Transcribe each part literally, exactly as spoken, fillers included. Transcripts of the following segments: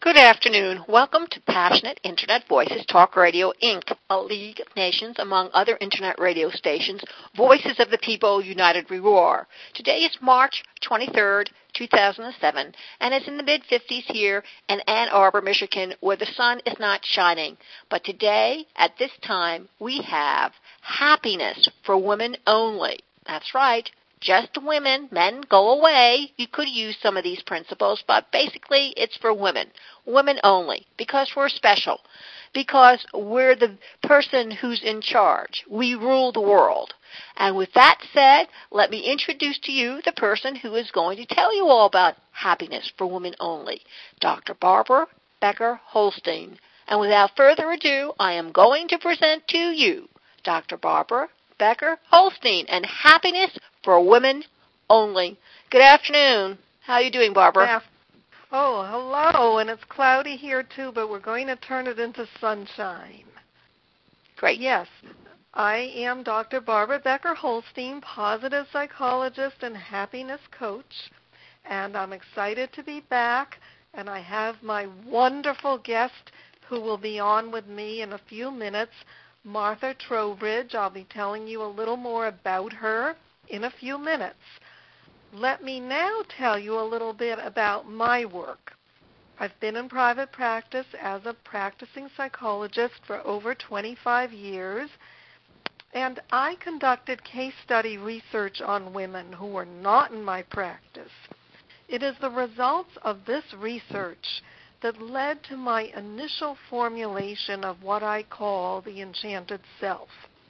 Good afternoon. Welcome to Passionate Internet Voices Talk Radio, Incorporated, a league of nations among other Internet radio stations, Voices of the People United We Roar. Today is March twenty-third, two thousand seven, and it's in the mid-fifties here in Ann Arbor, Michigan, where the sun is not shining. But today, at this time, we have happiness for women only. That's right. Just women. Men, go away. You could use some of these principles, but basically it's for women. Women only, because we're special, because we're the person who's in charge. We rule the world. And with that said, let me introduce to you the person who is going to tell you all about happiness for women only, Doctor Barbara Becker Holstein. And without further ado, I am going to present to you Doctor Barbara Becker Holstein and happiness for women only. Good afternoon. How are you doing, Barbara? Oh, hello, and it's cloudy here too, but we're going to turn it into sunshine. Great. Yes, I am Doctor Barbara Becker Holstein, positive psychologist and happiness coach, and I'm excited to be back, and I have my wonderful guest who will be on with me in a few minutes, Martha Trowbridge. I'll be telling you a little more about her in a few minutes. Let me now tell you a little bit about my work. I've been in private practice as a practicing psychologist for over twenty-five years, and I conducted case study research on women who were not in my practice. It is the results of this research that led to my initial formulation of what I call the enchanted self.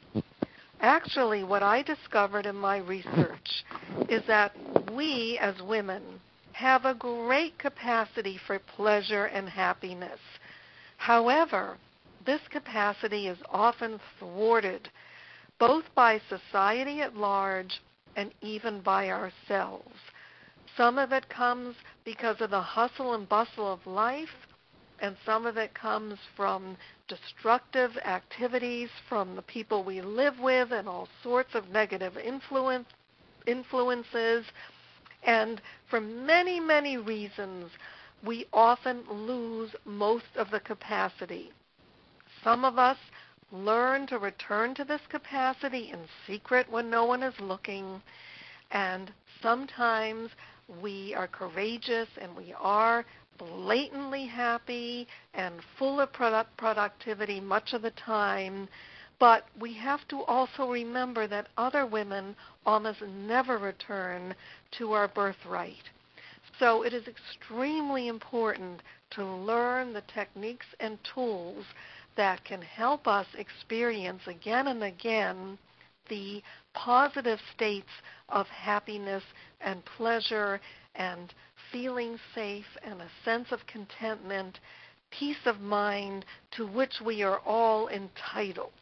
Actually, what I discovered in my research is that we as women have a great capacity for pleasure and happiness. However, this capacity is often thwarted both by society at large and even by ourselves. Some of it comes because of the hustle and bustle of life, and some of it comes from destructive activities from the people we live with and all sorts of negative influence, influences. And for many, many reasons, we often lose most of the capacity. Some of us learn to return to this capacity in secret when no one is looking, and sometimes we are courageous and we are blatantly happy and full of product productivity much of the time, but we have to also remember that other women almost never return to our birthright. So it is extremely important to learn the techniques and tools that can help us experience again and again the positive states of happiness and pleasure and feeling safe and a sense of contentment, peace of mind to which we are all entitled.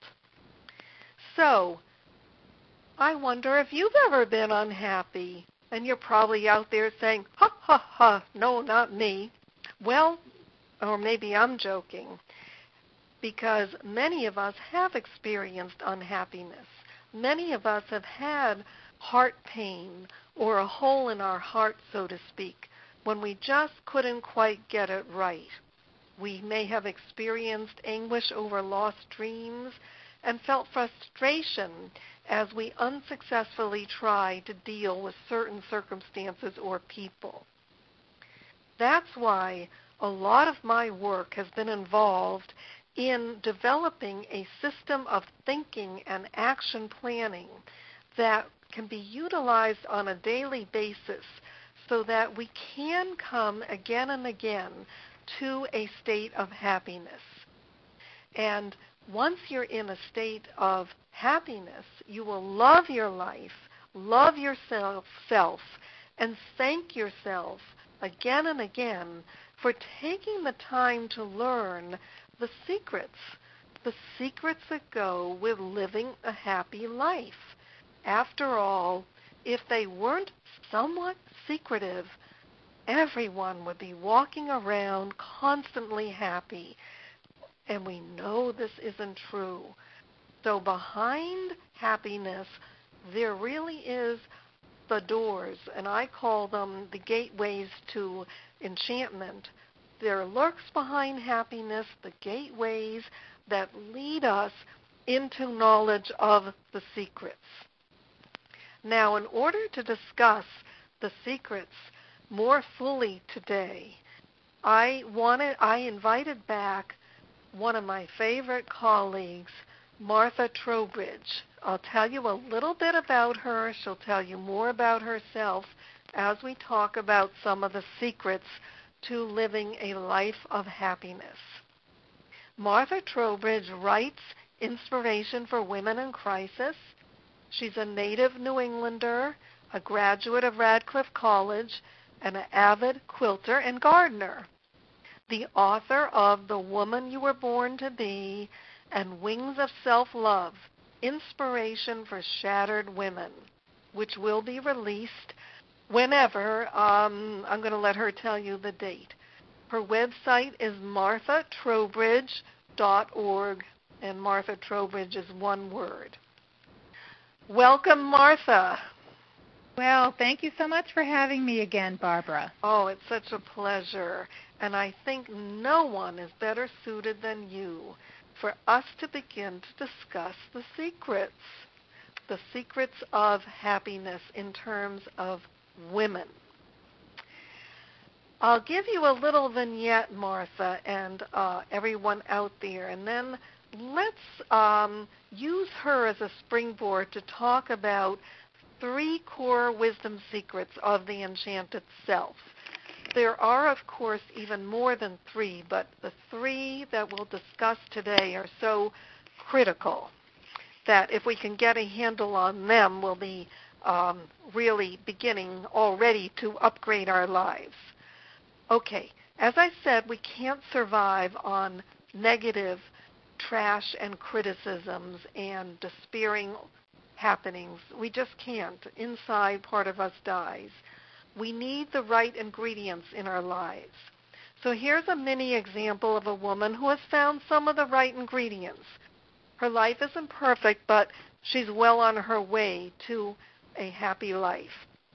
So, I wonder if you've ever been unhappy, and you're probably out there saying, ha, ha, ha, no, not me. Well, or maybe I'm joking, because many of us have experienced unhappiness. Many of us have had heart pain or a hole in our heart, so to speak, when we just couldn't quite get it right. We may have experienced anguish over lost dreams and felt frustration as we unsuccessfully tried to deal with certain circumstances or people. That's why a lot of my work has been involved in developing a system of thinking and action planning that can be utilized on a daily basis so that we can come again and again to a state of happiness. And once you're in a state of happiness, you will love your life, love yourself, self, and thank yourself again and again for taking the time to learn the secrets, the secrets that go with living a happy life. After all, if they weren't somewhat secretive, everyone would be walking around constantly happy. And we know this isn't true. So behind happiness, there really is the doors, and I call them the gateways to enchantment, there lurks behind happiness the gateways that lead us into knowledge of the secrets. Now, in order to discuss the secrets more fully today, I wanted, I invited back one of my favorite colleagues, Martha Trowbridge. I'll tell you a little bit about her. She'll tell you more about herself as we talk about some of the secrets to living a life of happiness. Martha Trowbridge writes inspiration for women in crisis. She's a native New Englander, a graduate of Radcliffe College, and an avid quilter and gardener. The author of The Woman You Were Born to Be and Wings of Self-Love, Inspiration for Shattered Women, which will be released whenever. Um, I'm going to let her tell you the date. Her website is martha trowbridge dot org, and Martha Trowbridge is one word. Welcome, Martha. Well, thank you so much for having me again, Barbara. Oh, it's such a pleasure. And I think no one is better suited than you for us to begin to discuss the secrets, the secrets of happiness in terms of women. I'll give you a little vignette, Martha, and uh, everyone out there, and then let's um, use her as a springboard to talk about three core wisdom secrets of the enchanted self. There are, of course, even more than three, but the three that we'll discuss today are so critical that if we can get a handle on them, we'll be um, really beginning already to upgrade our lives. Okay, as I said, we can't survive on negative trash and criticisms and despairing happenings. We just can't. Inside, part of us dies. We need the right ingredients in our lives. So here's a mini example of a woman who has found some of the right ingredients. Her life isn't perfect, but she's well on her way to a happy life.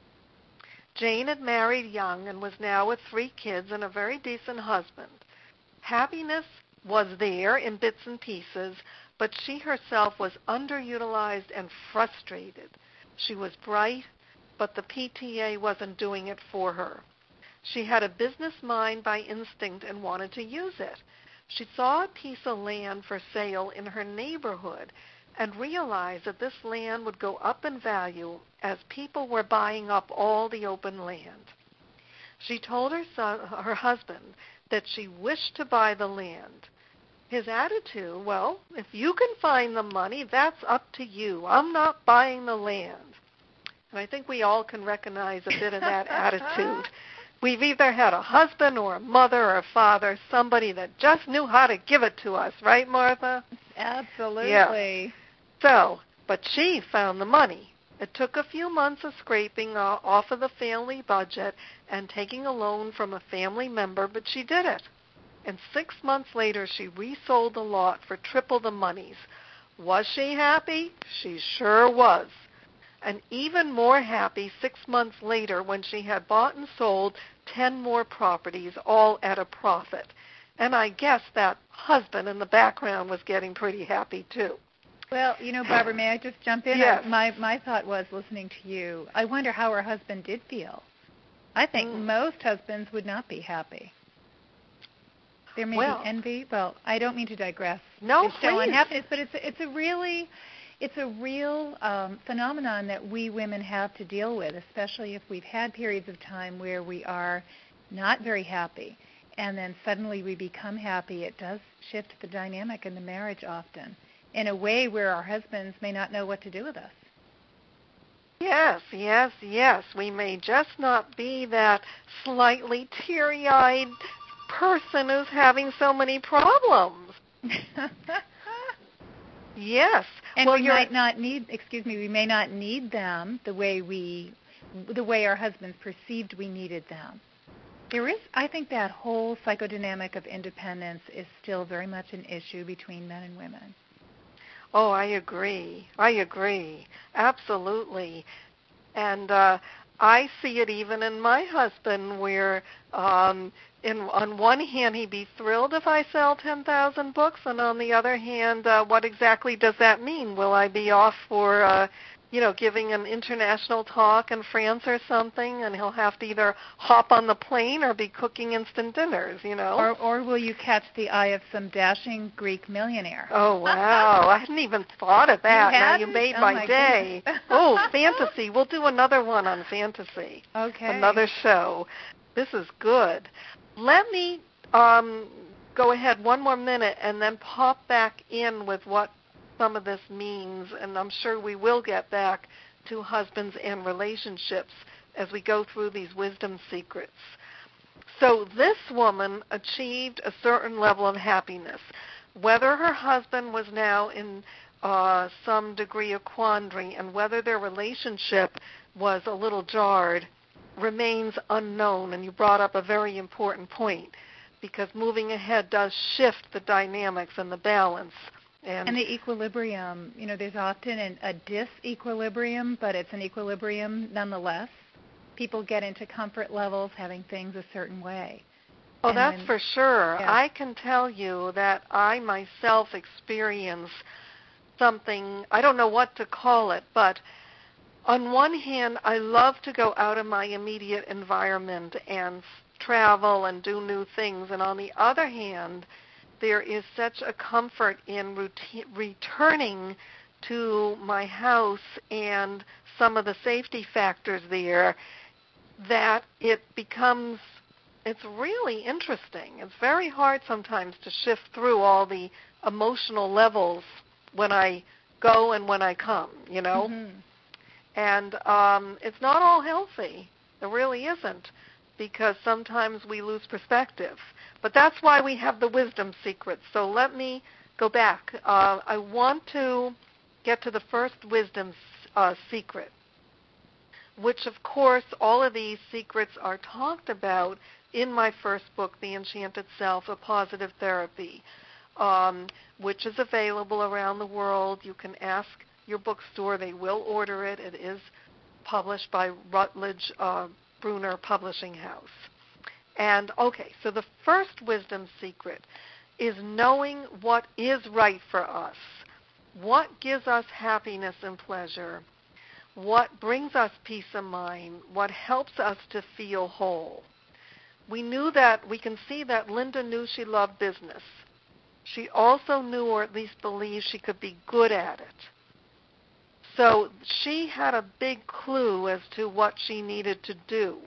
Jane had married young and was now with three kids and a very decent husband. Happiness was there in bits and pieces, but she herself was underutilized and frustrated. She was bright, but the P T A wasn't doing it for her. She had a business mind by instinct and wanted to use it. She saw a piece of land for sale in her neighborhood and realized that this land would go up in value as people were buying up all the open land. She told her son, her husband that she wished to buy the land. His attitude, well, if you can find the money, that's up to you. I'm not buying the land. And I think we all can recognize a bit of that attitude. We've either had a husband or a mother or a father, somebody that just knew how to give it to us, right, Martha? Absolutely. Yeah. So, but she found the money. It took a few months of scraping uh, off of the family budget and taking a loan from a family member, but she did it. And six months later, she resold the lot for triple the monies. Was she happy? She sure was. And even more happy six months later when she had bought and sold ten more properties, all at a profit. And I guess that husband in the background was getting pretty happy, too. Well, you know, Barbara, may I just jump in? Yes. I, my, my thought was, listening to you, I wonder how her husband did feel. I think mm. most husbands would not be happy. There may well, be envy. Well, I don't mean to digress. No, it's please. so unhappiness, but it's a, it's a really, it's a real um, phenomenon that we women have to deal with, especially if we've had periods of time where we are not very happy, and then suddenly we become happy. It does shift the dynamic in the marriage often, in a way where our husbands may not know what to do with us. Yes, yes, yes. We may just not be that slightly teary-eyed person who's having so many problems. Yes. And well, we you're... might not need, excuse me, we may not need them the way we, the way our husbands perceived we needed them. There is, I think that whole psychodynamic of independence is still very much an issue between men and women. Oh, I agree. I agree. Absolutely. And uh, I see it even in my husband where um, in, on one hand, he'd be thrilled if I sell ten thousand books, and on the other hand, uh, what exactly does that mean? Will I be off for, uh, you know, giving an international talk in France or something, and he'll have to either hop on the plane or be cooking instant dinners, you know? Or, or will you catch the eye of some dashing Greek millionaire? Oh, wow. I hadn't even thought of that. You now you hadn't? made Oh, my, my day. Oh, fantasy. We'll do another one on fantasy. Okay. Another show. This is good. Let me um, go ahead one more minute and then pop back in with what some of this means, and I'm sure we will get back to husbands and relationships as we go through these wisdom secrets. So this woman achieved a certain level of happiness. Whether her husband was now in uh, some degree of quandary and whether their relationship was a little jarred remains unknown, and you brought up a very important point, because moving ahead does shift the dynamics and the balance. And, and the equilibrium, you know, there's often an, a disequilibrium, but it's an equilibrium nonetheless. People get into comfort levels having things a certain way. Oh, and that's when, for sure. yeah. I can tell you that I myself experience something, I don't know what to call it, but on one hand, I love to go out of my immediate environment and travel and do new things, and on the other hand, there is such a comfort in routine, returning to my house and some of the safety factors there that it becomes, it's really interesting. It's very hard sometimes to shift through all the emotional levels when I go and when I come, you know? Mm-hmm. And um, it's not all healthy. It really isn't, because sometimes we lose perspective. But that's why we have the wisdom secrets. So let me go back. Uh, I want to get to the first wisdom uh, secret, which, of course, all of these secrets are talked about in my first book, The Enchanted Self, A Positive Therapy, um, which is available around the world. You can ask your bookstore. They will order it. It is published by Rutledge uh, Bruner Publishing House. And, okay, so the first wisdom secret is knowing what is right for us, what gives us happiness and pleasure, what brings us peace of mind, what helps us to feel whole. We knew that, we can see that Linda knew she loved business. She also knew, or at least believed, she could be good at it. So she had a big clue as to what she needed to do.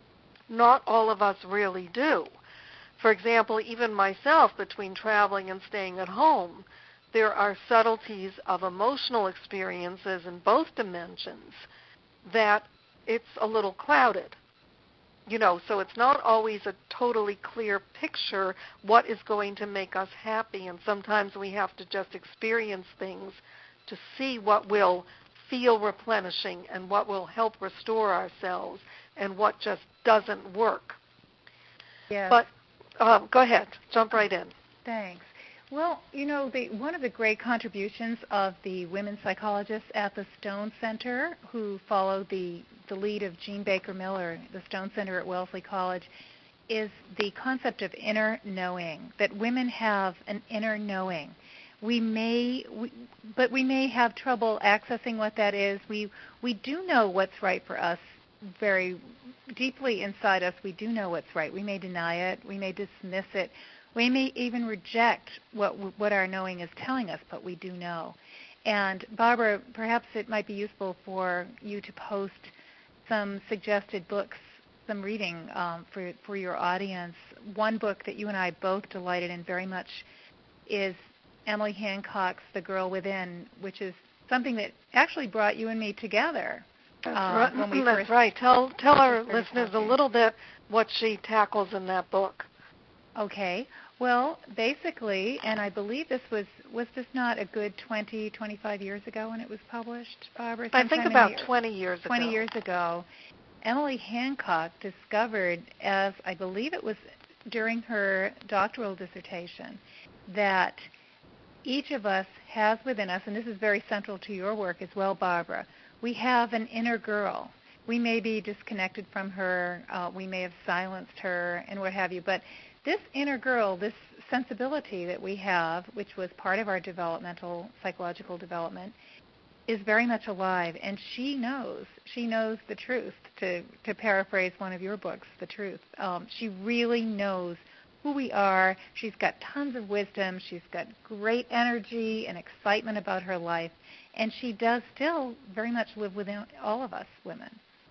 Not all of us really do. For example, even myself, between traveling and staying at home, there are subtleties of emotional experiences in both dimensions that it's a little clouded. You know, so it's not always a totally clear picture what is going to make us happy, and sometimes we have to just experience things to see what will feel replenishing and what will help restore ourselves and what just doesn't work. Yes. But um, go ahead, jump right in. Thanks. Well, you know, the, one of the great contributions of the women psychologists at the Stone Center, who followed the, the lead of Jean Baker Miller, the Stone Center at Wellesley College, is the concept of inner knowing, that women have an inner knowing. We may, we, but we may have trouble accessing what that is. We we do know what's right for us very deeply inside us. We do know what's right. We may deny it. We may dismiss it. We may even reject what what our knowing is telling us, but we do know. And Barbara, perhaps it might be useful for you to post some suggested books, some reading um, for for your audience. One book that you and I both delighted in very much is Emily Hancock's The Girl Within, which is something that actually brought you and me together. That's, uh, right. when we That's first, right. Tell tell our first listeners a talking. little bit what she tackles in that book. Okay. Well, basically, and I believe this was, was this not a good twenty, twenty-five years ago when it was published, Barbara? I think Sometime in about the- twenty years ago. twenty years ago, Emily Hancock discovered, as I believe it was during her doctoral dissertation, that each of us has within us, and this is very central to your work as well, Barbara, we have an inner girl. we may be disconnected from her, uh, we may have silenced her, and what have you. But this inner girl, this sensibility that we have, which was part of our developmental, psychological development, is very much alive, and she knows. She knows the truth, to, to paraphrase one of your books, The Truth. Um, she really knows who we are. She's got tons of wisdom. She's got great energy and excitement about her life, and she does still very much live within all of us women.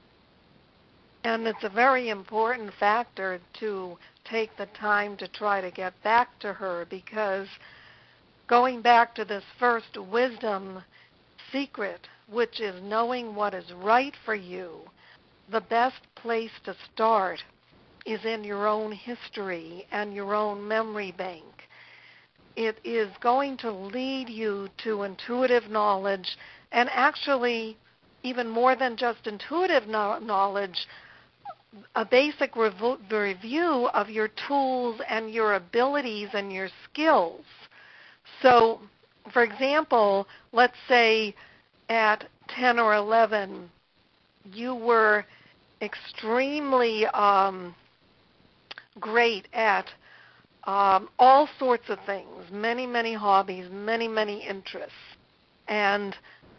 And it's a very important factor to take the time to try to get back to her, because going back to this first wisdom secret, which is knowing what is right for you, the best place to start is in your own history and your own memory bank. It is going to lead you to intuitive knowledge, and actually even more than just intuitive no- knowledge, a basic rev- review of your tools and your abilities and your skills. So, for example, let's say at ten or eleven, you were extremely um, great at um, all sorts of things, many, many hobbies, many, many interests. And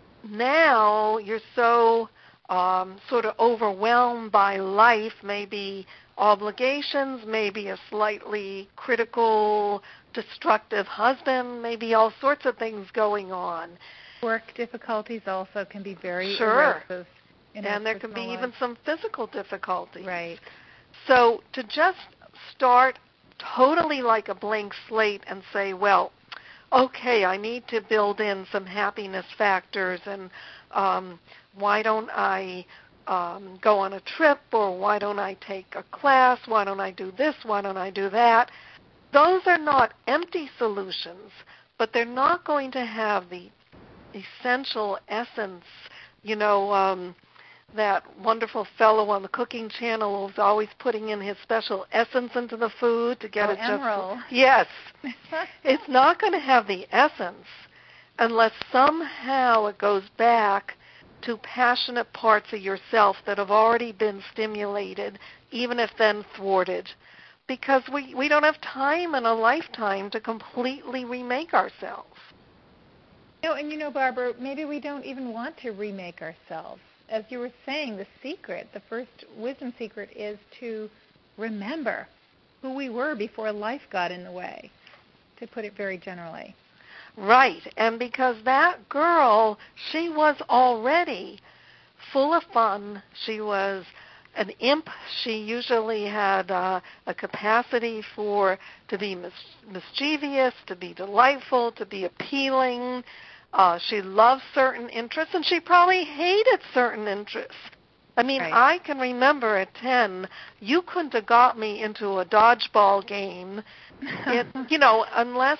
now you're so um, sort of overwhelmed by life, maybe obligations, maybe a slightly critical, destructive husband, maybe all sorts of things going on. Work difficulties also can be very sure. erosive. In and there can be life. even some physical difficulties. Right. So to just start totally like a blank slate and say, well, okay, I need to build in some happiness factors, and um, why don't I um, go on a trip, or why don't I take a class, why don't I do this, why don't I do that? Those are not empty solutions, but they're not going to have the essential essence. You know, um, that wonderful fellow on the Cooking Channel who's always putting in his special essence into the food to get oh, it just... Emerald. Yes. It's not going to have the essence unless somehow it goes back to passionate parts of yourself that have already been stimulated, even if then thwarted. Because we, we don't have time in a lifetime to completely remake ourselves. No, and you know, Barbara, maybe we don't even want to remake ourselves. As you were saying, the secret, the first wisdom secret, is to remember who we were before life got in the way, to put it very generally. Right, and because that girl, she was already full of fun. She was an imp. She usually had uh, a capacity for to be mis- mischievous, to be delightful, to be appealing. Uh, she loved certain interests, and she probably hated certain interests. I mean, right. I can remember at ten, you couldn't have got me into a dodgeball game, it, you know, unless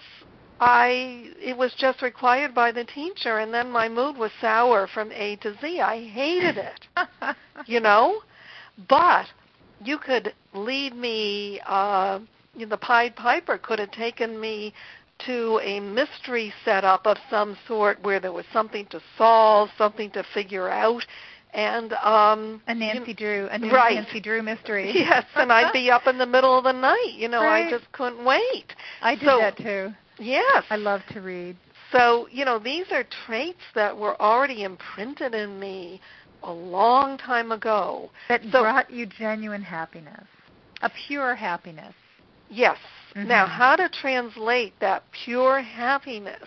I it was just required by the teacher, and then my mood was sour from A to Z. I hated it, you know. But you could lead me, uh, you know, the Pied Piper could have taken me to a mystery setup of some sort where there was something to solve, something to figure out, and um, a Nancy you, Drew, a new right. Nancy Drew mystery. Yes, and I'd be up in the middle of the night. You know, right. I just couldn't wait. I did so, that too. Yes, I love to read. So you know, these are traits that were already imprinted in me a long time ago. That so, brought you genuine happiness, a pure happiness. Yes. Mm-hmm. Now, how to translate that pure happiness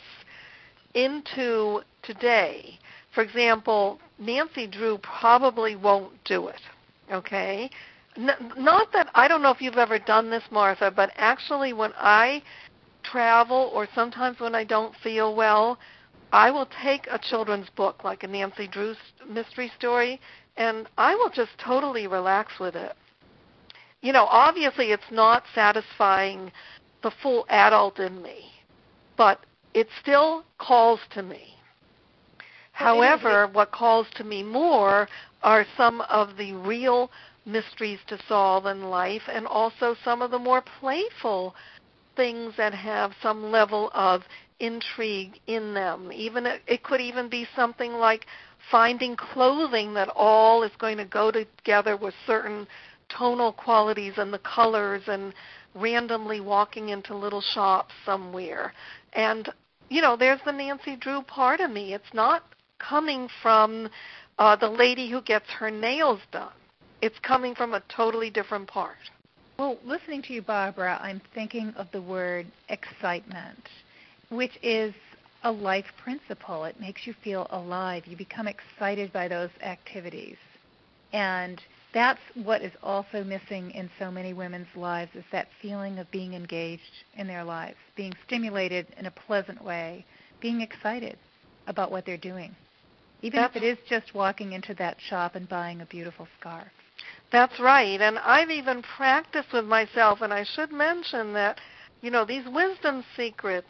into today? For example, Nancy Drew probably won't do it, okay? N- not that, I don't know if you've ever done this, Martha, but actually when I travel or sometimes when I don't feel well, I will take a children's book like a Nancy Drew mystery story, and I will just totally relax with it. You know, obviously it's not satisfying the full adult in me, but it still calls to me. However, what calls to me more are some of the real mysteries to solve in life, and also some of the more playful things that have some level of intrigue in them. Even it, it could even be something like finding clothing that all is going to go together with certain tonal qualities and the colors, and randomly walking into little shops somewhere. And, you know, there's the Nancy Drew part of me. It's not coming from uh, the lady who gets her nails done. It's coming from a totally different part. Well, listening to you, Barbara, I'm thinking of the word excitement, which is a life principle. It makes you feel alive. You become excited by those activities. And that's what is also missing in so many women's lives, is that feeling of being engaged in their lives, being stimulated in a pleasant way, being excited about what they're doing, even that's, if it is just walking into that shop and buying a beautiful scarf. That's right. And I've even practiced with myself, and I should mention that, you know, these wisdom secrets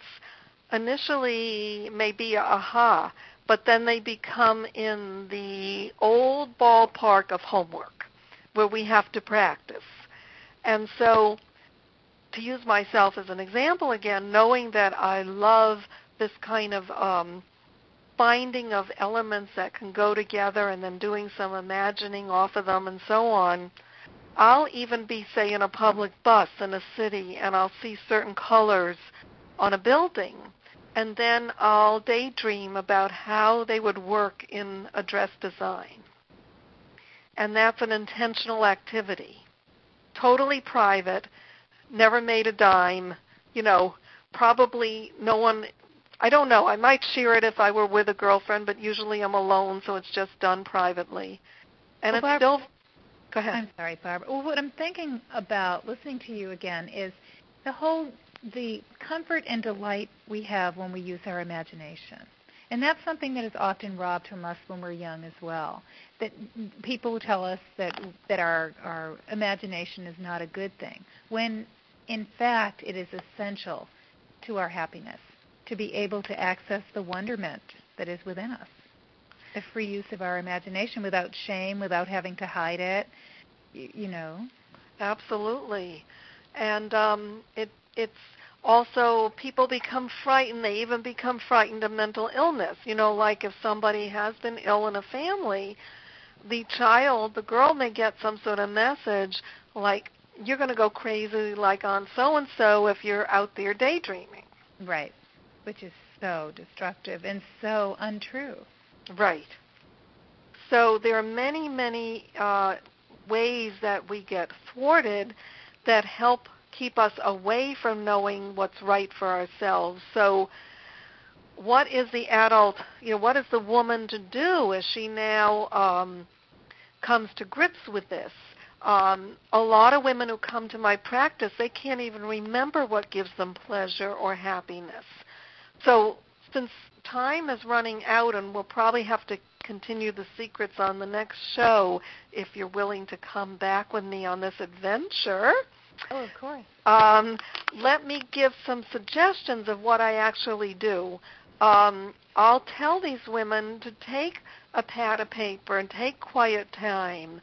initially may be aha, but then they become in the old ballpark of homework, where we have to practice. And so, to use myself as an example again, knowing that I love this kind of um, finding of elements that can go together and then doing some imagining off of them and so on, I'll even be, say, in a public bus in a city, and I'll see certain colors on a building, and then I'll daydream about how they would work in a dress design. And that's an intentional activity. Totally private, never made a dime, you know, probably no one, I don't know, I might share it if I were with a girlfriend, but usually I'm alone, so it's just done privately. And well, it's Barbara, still, go ahead. I'm sorry, Barbara. Well, what I'm thinking about listening to you again is the whole, the comfort and delight we have when we use our imagination. And that's something that is often robbed from us when we're young as well. That people tell us that that our, our imagination is not a good thing, when in fact it is essential to our happiness to be able to access the wonderment that is within us. The free use of our imagination without shame, without having to hide it, you, you know. Absolutely. And um, it it's also, people become frightened. They even become frightened of mental illness. You know, like if somebody has been ill in a family, the child, the girl may get some sort of message like, you're going to go crazy like on so-and-so if you're out there daydreaming. Right, which is so destructive and so untrue. Right. So there are many, many uh, ways that we get thwarted that help keep us away from knowing what's right for ourselves. So what is the adult, you know, what is the woman to do as she now um, comes to grips with this? Um, a lot of women who come to my practice, they can't even remember what gives them pleasure or happiness. So since time is running out, and we'll probably have to continue the secrets on the next show if you're willing to come back with me on this adventure. Oh, of course. Um, let me give some suggestions of what I actually do. Um, I'll tell these women to take a pad of paper and take quiet time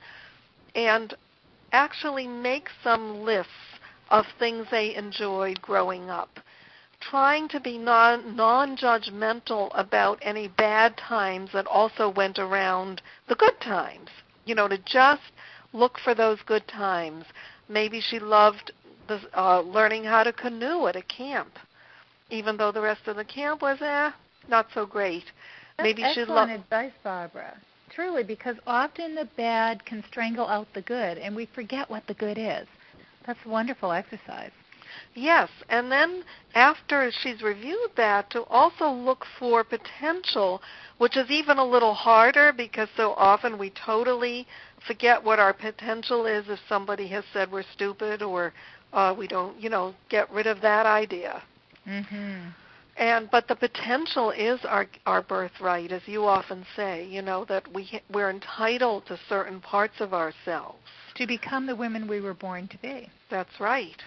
and actually make some lists of things they enjoyed growing up, trying to be non, non-judgmental about any bad times that also went around the good times, you know, to just look for those good times. Maybe she loved the, uh, learning how to canoe at a camp, even though the rest of the camp was, eh, not so great. That's Maybe she excellent lo- advice, Barbara. Truly, because often the bad can strangle out the good, and we forget what the good is. That's a wonderful exercise. Yes, and then after she's reviewed that, to also look for potential, which is even a little harder because so often we totally forget what our potential is if somebody has said we're stupid, or uh, we don't, you know, get rid of that idea. Mm-hmm. And but the potential is our our birthright, as you often say, you know, that we we're entitled to certain parts of ourselves to become the women we were born to be. That's right.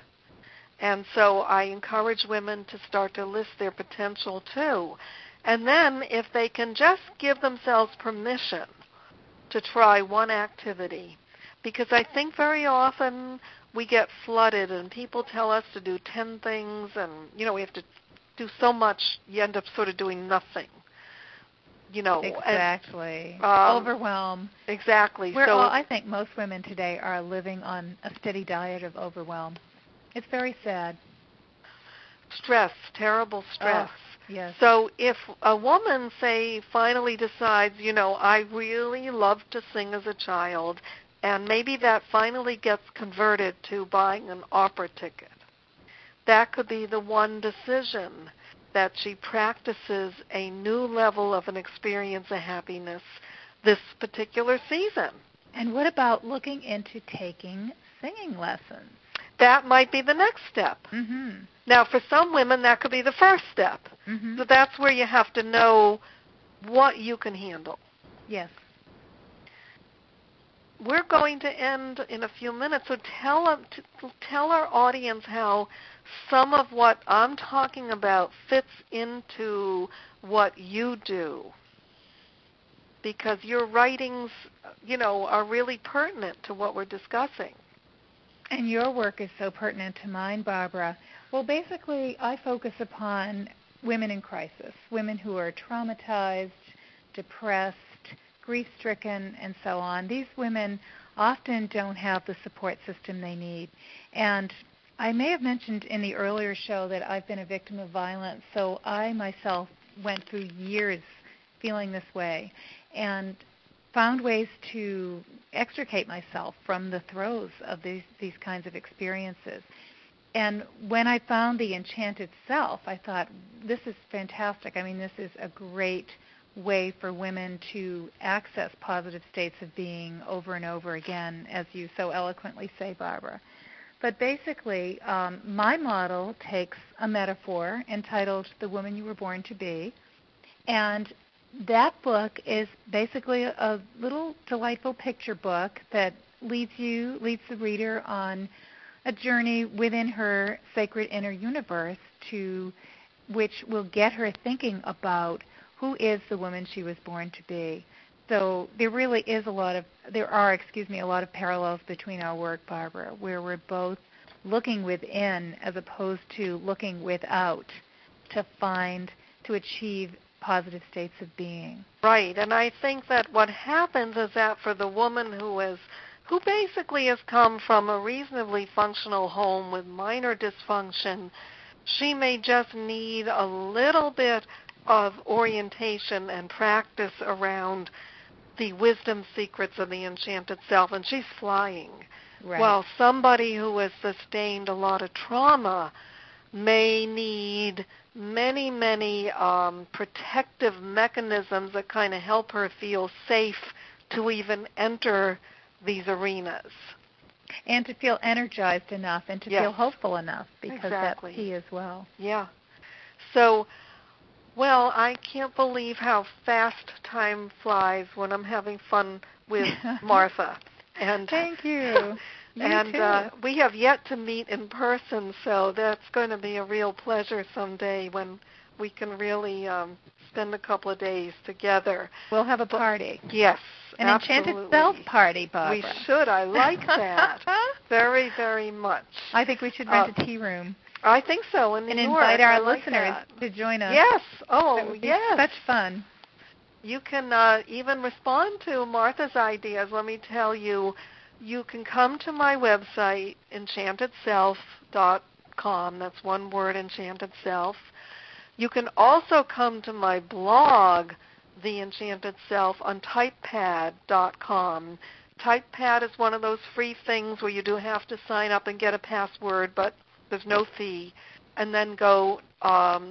And so I encourage women to start to list their potential too. And then if they can just give themselves permission to try one activity, because I think very often we get flooded and people tell us to do ten things and, you know, we have to do so much, you end up sort of doing nothing. you know. Exactly. And, um, overwhelm. Exactly. We're so all, I think most women today are living on a steady diet of overwhelm. It's very sad. Stress, terrible stress. Oh, yes. So if a woman, say, finally decides, you know, I really loved to sing as a child, and maybe that finally gets converted to buying an opera ticket, that could be the one decision that she practices a new level of an experience of happiness this particular season. And what about looking into taking singing lessons? That might be the next step. Mm-hmm. Now, for some women, that could be the first step. Mm-hmm. So that's where you have to know what you can handle. Yes. We're going to end in a few minutes, so tell, tell our audience how some of what I'm talking about fits into what you do. Because your writings, you know, are really pertinent to what we're discussing. And your work is so pertinent to mine, Barbara. Well, basically, I focus upon women in crisis, women who are traumatized, depressed, grief-stricken, and so on. These women often don't have the support system they need. And I may have mentioned in the earlier show that I've been a victim of violence, so I myself went through years feeling this way and found ways to extricate myself from the throes of these, these kinds of experiences. And when I found the Enchanted Self, I thought, this is fantastic. I mean, this is a great way for women to access positive states of being over and over again, as you so eloquently say, Barbara. But basically, um, my model takes a metaphor entitled The Woman You Were Born to Be, and that book is basically a little delightful picture book that leads you, leads the reader on a journey within her sacred inner universe, to which will get her thinking about who is the woman she was born to be. So there really is a lot of, there are, excuse me, a lot of parallels between our work, Barbara, where we're both looking within as opposed to looking without to find, to achieve positive states of being. Right, and I think that what happens is that for the woman who is, who basically has come from a reasonably functional home with minor dysfunction, she may just need a little bit of orientation and practice around the wisdom secrets of the Enchanted Self, and she's flying. Right. While somebody who has sustained a lot of trauma may need many, many um, protective mechanisms that kind of help her feel safe to even enter these arenas. And to feel energized enough and to yes. feel hopeful enough, because exactly. that's key as well. Yeah. So, well, I can't believe how fast time flies when I'm having fun with Martha. And thank you. You and too. Uh, we have yet to meet in person, so that's going to be a real pleasure someday when we can really um, spend a couple of days together. We'll have a party. But, yes, An absolutely. Enchanted Self party, Barbara. We should. I like that very, very much. I think we should rent uh, a tea room. I think so. In and New invite York. our I like listeners that. to join us. Yes. Oh, that would be yes. such fun. You can uh, even respond to Martha's ideas. Let me tell you, you can come to my website, enchanted self dot com. That's one word, Enchanted Self. You can also come to my blog, The Enchanted Self, on typepad dot com. TypePad is one of those free things where you do have to sign up and get a password, but there's no fee. And then go um,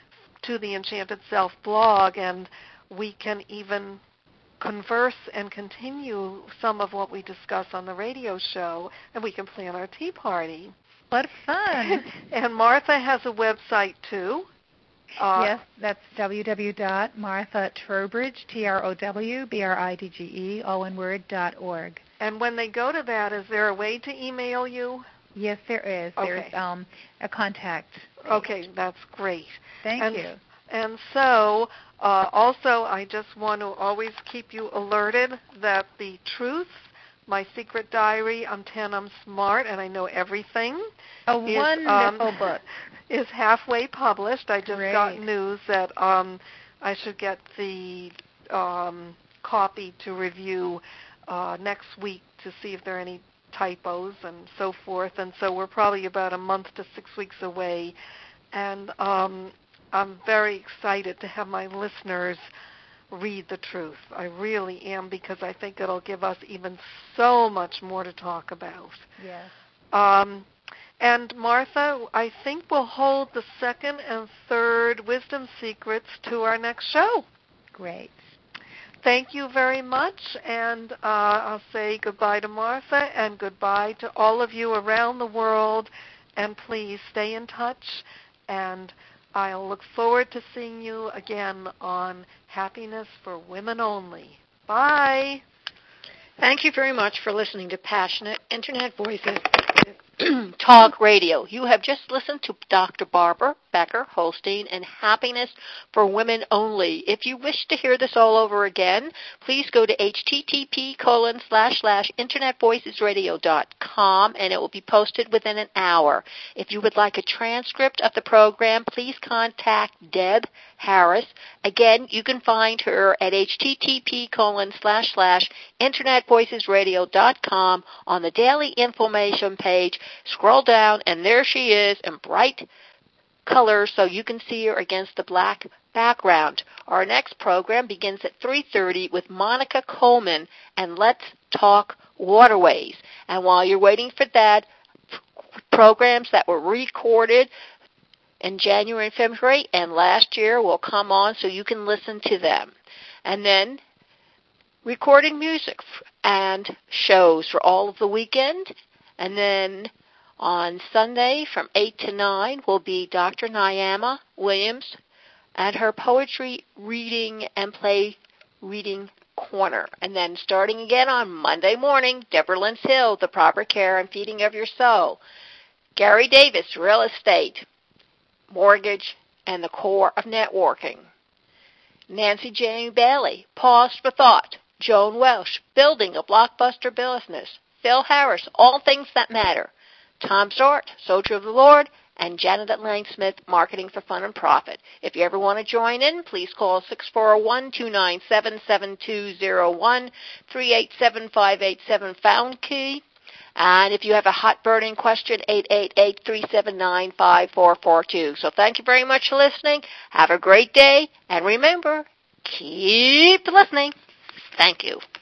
to the Enchanted Self blog, and we can even converse and continue some of what we discuss on the radio show, and we can plan our tea party. What fun. And Martha has a website, too. Uh, yes, that's w w w dot martha trowbridge, T R O W B R I D G E, all one word, dot org. And when they go to that, is there a way to email you? Yes, there is. Okay. There's um, a contact page. Okay, that's great. Thank and, you. And so, uh, also, I just want to always keep you alerted that the truth, my secret diary, I'm ten, I'm smart, and I know everything, A is, wonderful um, book. is halfway published. I just Great. got news that um, I should get the um, copy to review uh, next week to see if there are any typos and so forth. And so we're probably about a month to six weeks away. And um, I'm very excited to have my listeners read the truth. I really am, because I think it'll give us even so much more to talk about. Yes. Um, and Martha, I think we'll hold the second and third Wisdom Secrets to our next show. Great. Thank you very much, and uh, I'll say goodbye to Martha and goodbye to all of you around the world, and please stay in touch, and I'll look forward to seeing you again on Happiness for Women Only. Bye. Thank you very much for listening to Passionate Internet Voices Talk Radio. You have just listened to Doctor Barbara Becker Holstein and Happiness for Women Only. If you wish to hear this all over again, please go to http colon slash slash internetvoicesradio dot com and it will be posted within an hour. If you would like a transcript of the program, please contact Deb Harris. Again, you can find her at http colon slash slash internetvoicesradio dot com on the daily information page. Scroll down, and there she is in bright colors so you can see her against the black background. Our next program begins at three thirty with Monica Coleman and Let's Talk Waterways. And while you're waiting for that, programs that were recorded in January and February and last year will come on so you can listen to them. And then recording music and shows for all of the weekend. And then on Sunday from eight to nine will be Doctor Nyama Williams and her poetry reading and play reading corner. And then starting again on Monday morning, Deborah Lynn's Hill, The Proper Care and Feeding of Your Soul. Gary Davis, Real Estate, Mortgage, and the Core of Networking. Nancy Jane Bailey, Pause for Thought. Joan Welsh, Building a Blockbuster Business. Phil Harris, All Things That Matter. Tom Stewart, Soldier of the Lord, and Janet Lang Smith, Marketing for Fun and Profit. If you ever want to join in, please call six four one, two nine seven, seven two zero one, three eight seven, five eight seven, pound key. And if you have a hot burning question, eight eight eight, three seven nine, five four four two. So thank you very much for listening. Have a great day. And remember, keep listening. Thank you.